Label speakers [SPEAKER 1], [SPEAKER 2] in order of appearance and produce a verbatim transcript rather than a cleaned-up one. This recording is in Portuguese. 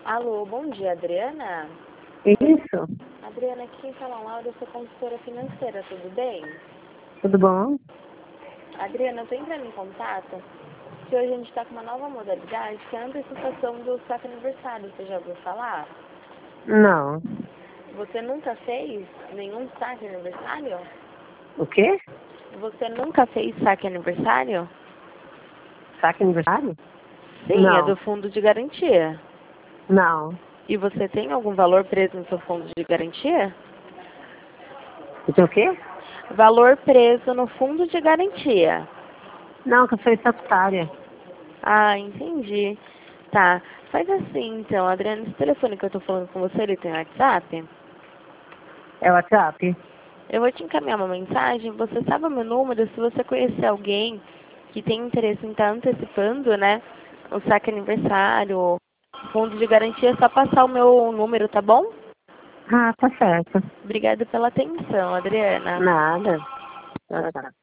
[SPEAKER 1] Alô, bom dia, Adriana?
[SPEAKER 2] Isso,
[SPEAKER 1] Adriana, aqui quem fala é Laura, eu sou consultora financeira, tudo bem?
[SPEAKER 2] tudo bom?
[SPEAKER 1] Adriana, eu tô entrando em contato, que hoje a gente está com uma nova modalidade, que é a antecipação do saque aniversário, você já ouviu falar?
[SPEAKER 2] Não.
[SPEAKER 1] Você nunca fez nenhum saque aniversário?
[SPEAKER 2] O quê?
[SPEAKER 1] Você nunca fez saque aniversário?
[SPEAKER 2] Saque aniversário?
[SPEAKER 1] Sim, é
[SPEAKER 2] Não,
[SPEAKER 1] do fundo de garantia.
[SPEAKER 2] não.
[SPEAKER 1] E você tem algum valor preso no seu fundo de garantia?
[SPEAKER 2] Então o quê?
[SPEAKER 1] Valor preso no fundo de garantia.
[SPEAKER 2] Não, que eu sou estatutária.
[SPEAKER 1] Ah, entendi. Tá. Faz assim, então, Adriana, esse telefone que eu tô falando com você, ele tem WhatsApp?
[SPEAKER 2] É o WhatsApp?
[SPEAKER 1] Eu vou te encaminhar uma mensagem, você sabe o meu número, se você conhecer alguém que tem interesse em estar antecipando, né, o saque aniversário, o fundo de garantia, é só passar o meu número, tá bom?
[SPEAKER 2] Ah, tá certo.
[SPEAKER 1] Obrigada pela atenção, Adriana.
[SPEAKER 2] Nada. Tá, tá.